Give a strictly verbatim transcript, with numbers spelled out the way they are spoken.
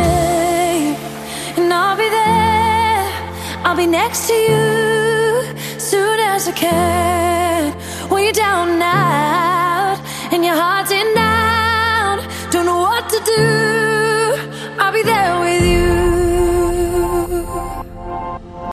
babe, and I'll be there. I'll be next to you soon as I can. When you're down now,